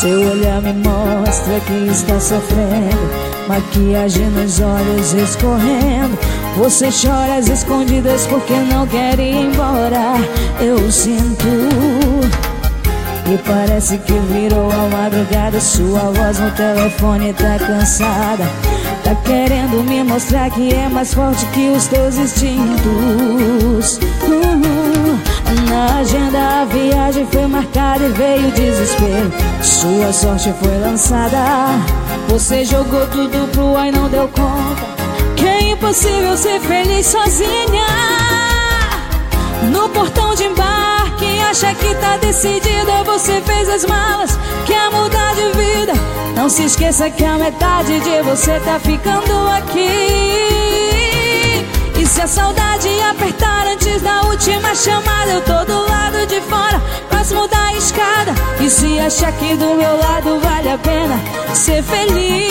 Seu olhar me mostra que está sofrendo, maquiagem nos olhos escorrendo. Você chora às escondidas porque não quer ir embora. Eu sinto, e parece que virou a madrugada. Sua voz no telefone tá cansada, tá querendo me mostrar que é mais forte que os teus instintos. Na agenda a viagem foi marcada e veio o desespero. Sua sorte foi lançada, você jogou tudo pro ar e não deu conta. Que é impossível ser feliz sozinha. No portão de embarque, acha que tá decidida. Você fez as malas, quer mudar de vida. Não se esqueça que a metade de você tá ficando aqui. E se a saudade apertar antes da última chamada, eu tô do lado de fora, próximo da escada. E se achar que do meu lado vale a pena ser feliz,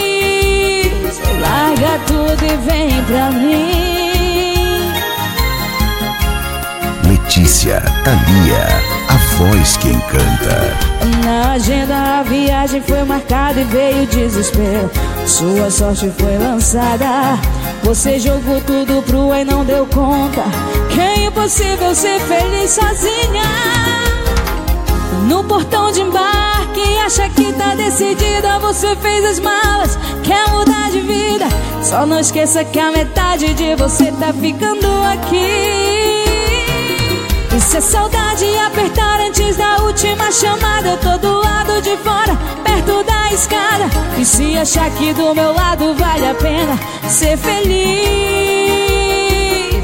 larga tudo e vem pra mim. Letícia, Thalia, a voz que encanta. Na agenda a viagem foi marcada e veio o desespero. Sua sorte foi lançada, você jogou tudo pro ar e não deu conta. Que é impossível ser feliz sozinha. No portão de embarque, acha que tá decidida. Você fez as malas, quer mudar de vida. Só não esqueça que a metade de você tá ficando aqui. E se a saudade apertar antes da última chamada, eu tô do lado de fora, perto da escada. E se achar que do meu lado vale a pena ser feliz.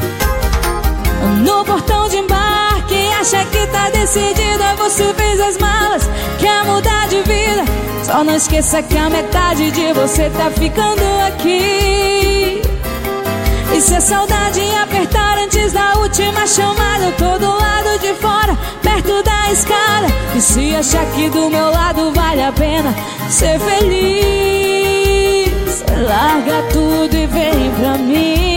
No portão de embarque, acha que tá decidida. Você fez as malas, quer mudar de vida. Só não esqueça que a metade de você tá ficando aqui. E se a saudade apertar antes da última chamada, eu tô do lado de fora, perto da escada. E se achar que do meu lado vale a pena ser feliz, larga tudo e vem pra mim.